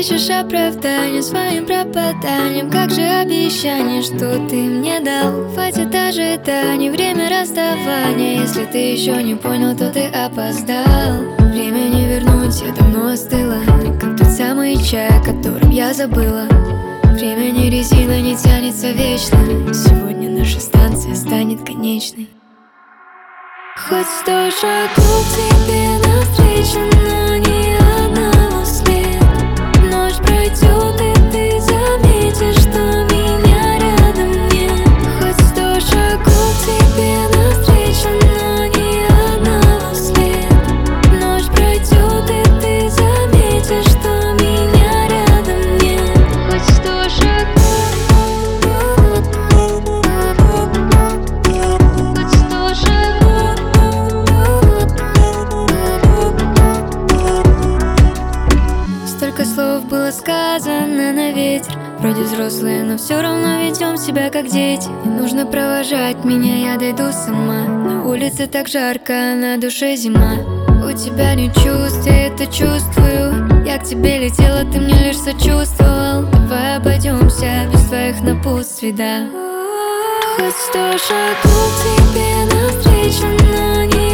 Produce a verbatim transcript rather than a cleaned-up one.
ищешь оправдание своим пропаданием. Как же обещание, что ты мне дал? Хватит ожиданий, время расставания. Если ты еще не понял, то ты опоздал. Время не вернуть, я давно остыла, как тот самый чай, о котором я забыла. Время не резина, не тянется вечно. Сегодня наша станция станет конечной. Хоть сто шагов тебе навстречу, но ни одного след. Ночь пройдет, и ты заметишь, что меня рядом нет. Хоть сто шагов тебе навстречу, но ни одного след. Ночь пройдет, и ты заметишь, что меня рядом нет. Хоть сто шагов. Столько слов было сказано на ветер. Вроде взрослые, но все равно ведем себя как дети. Не нужно провожать меня, я дойду сама. На улице так жарко, а на душе зима. У тебя не чувств, я это чувствую. Я к тебе летела, ты мне лишь сочувствовал. Давай обойдемся без твоих напутствий, да. Хоть сто шагов тебе навстречу, но не